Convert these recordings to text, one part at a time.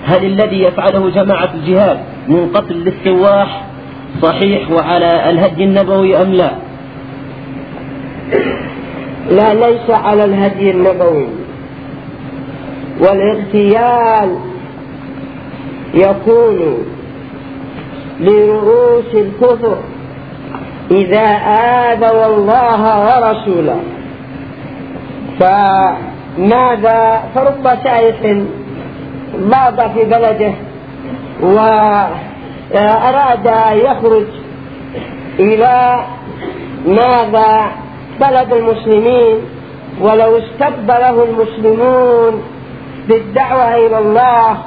هل الذي يفعله جماعة الجهاد من قتل للسواح صحيح وعلى الهدي النبوي أم لا؟ لا، ليس على الهدي النبوي. والاغتيال يكون لرؤوس الكفر إذا آذوا الله ورسوله. فماذا فرب سائح ضاق في بلده وأراد يخرج إلى بلد المسلمين، ولو استقبله المسلمون بالدعوة إلى الله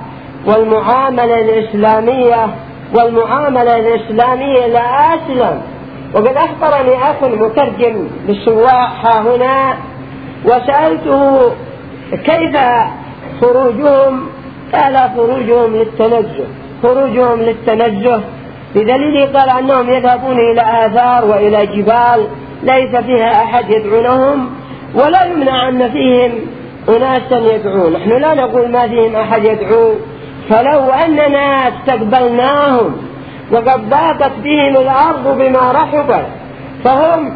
والمعاملة الإسلامية لا أسلم. وقد أخبرني أخ مترجم للسواح هنا وسألته كيف خروجهم، قال خروجهم للتنزه بدليل قال أنهم يذهبون إلى آثار وإلى جبال ليس فيها أحد يدعونهم، ولا يمنع أن فيهم أناسا يدعون. نحن لا نقول ما فيهم أحد يدعو، فلو أننا استقبلناهم وقد ضاقت بهم الأرض بما رحبت فهم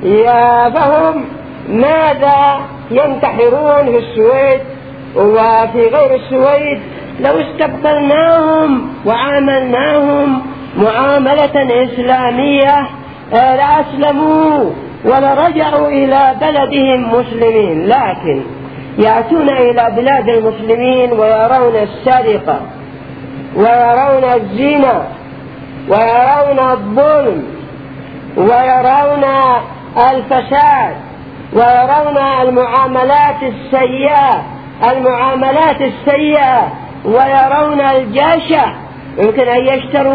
ماذا ينتحرون في السويد وفي غير السويد؟ لو استقبلناهم وعاملناهم معاملة إسلامية لأسلموا ولرجعوا إلى بلدهم مسلمين، لكن يأتون إلى بلاد المسلمين ويرون السرقة ويرون الزنا ويرون الظلم ويرون الفساد ويرون المعاملات السيئة ويرون الجشع. ممكن أن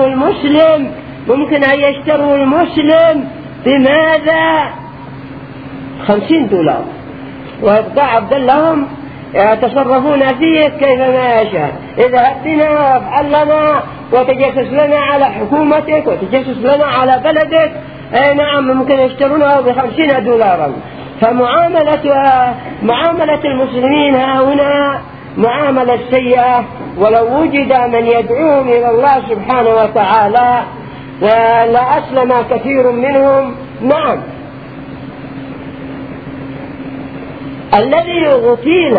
يشتروا المسلم بماذا؟ $50 ويبقى عبدا لهم يتصرفون فيه كيفما يشاء. اذهب بنا وافعل لنا وتجسس لنا على حكومتك وتجسس لنا على بلدك. اي نعم، ممكن يشترونه $50. فمعاملة المسلمين هنا معاملة سيئة، ولو وجد من يدعوهم إلى الله سبحانه وتعالى لأسلم كثير منهم. نعم، الذي اغتيل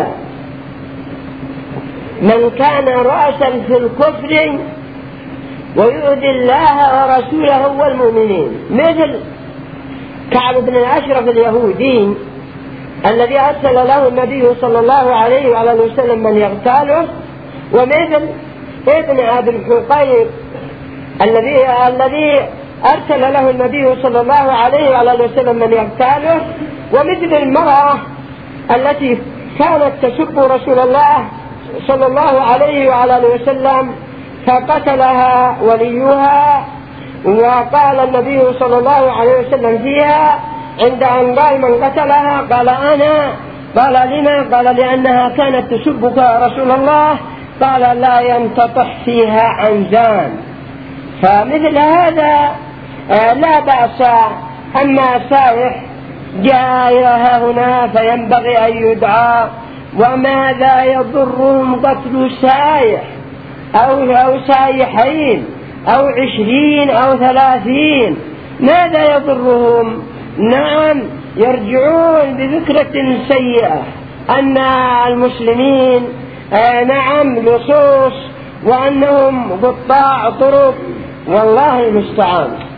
من كان رأسا في الكفر ويؤذي الله ورسوله والمؤمنين، مثل كعب بن الأشرف اليهودي الذي أرسل له النبي صلى الله عليه وعلى وسلم من يغتاله، ومثل ابن أبي الحقيق الذي أرسل له النبي صلى الله عليه وعلى وسلم من يغتاله، ومثل المرأة التي كانت تسب رسول الله صلى الله عليه وعلى وسلم فقتلها وليها، وقال النبي صلى الله عليه وسلم فيها عند أن قال من قتلها قال أنا، قال لما؟ قال لأنها كانت تسبك يا رسول الله، قال لا ينتطح فيها عنزان. فمثل هذا لا بأس. أما سائح جاء هنا فينبغي أن يدعى. وماذا يضرهم قتل سائح أو سائحين أو 20 أو 30؟ ماذا يضرهم؟ نعم، يرجعون بفكرة سيئة أن المسلمين نعم لصوص وأنهم قطاع طرق، والله المستعان.